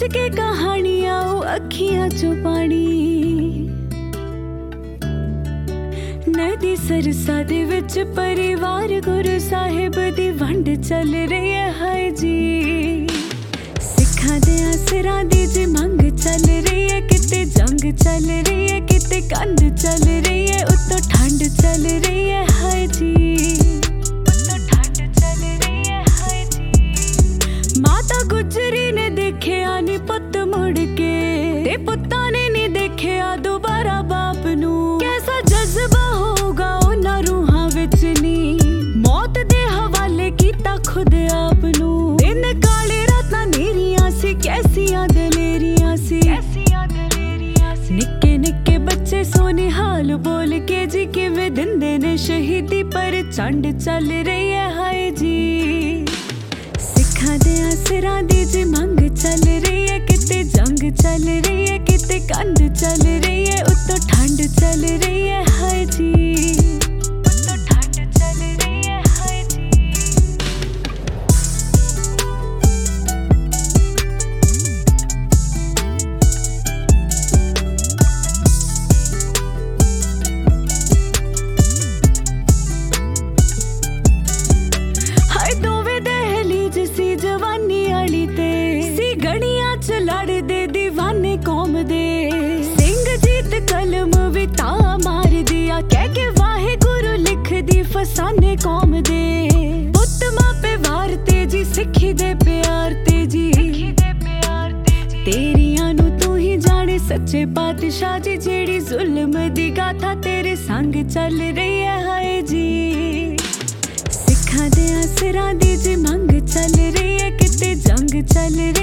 के कहानियां अखियां चो पानी नदी सरसा दे विच परिवार गुरु साहिब दी वंड चल रही है हाय जी सिखां दे सिरां दी जी मंग चल रही है किते जंग चल रही है किते कंध चल रही है उत्तो ठंड चल रही है हाय जी उत्तो ठंड चल रही है हाय जी माता गुजरी ने देखिया नी पुत मुड़ के ते पुत्तां ने नी देखिया दोबारा बाप नू कैसा जज्बा होगा उन्हां रूहां विच नी मौत दे हवाले कीता खुद आप नू दिन काले रातां नेरियां सी कैसियां दलेरियां सी निक्के निक्के बच्चे सोने हाल बोल के जी किवें दिंदे ने शहीदी पर चंड चल रही है हाय जी सिखां दे सिरां दी जी मंग चल रही है किते जंग चल रही है किते कंध चल रही है उत्तो ठंड चल रही है हाय जी उत्तो ठंड चल रही है हाय जी हाय दोवे दहलीज सी जवानी आली ते सी गड़ियां च लड़दे दीवाने कौम दे सिंह जीत कलम विता मार दिया कह के वाहे गुरु लिख दी फसाने कौम दे पुत मापे वार ते जी सिखी दे प्यार ते जी तेरियां नू तू ही जाने सच्चे पातशाह जी जेड़ी जुल्म दी गाथा तेरे संग चल रही है हाय जी सिखां दे सिरां दी जी मंग चल रही है किते जंग चल रही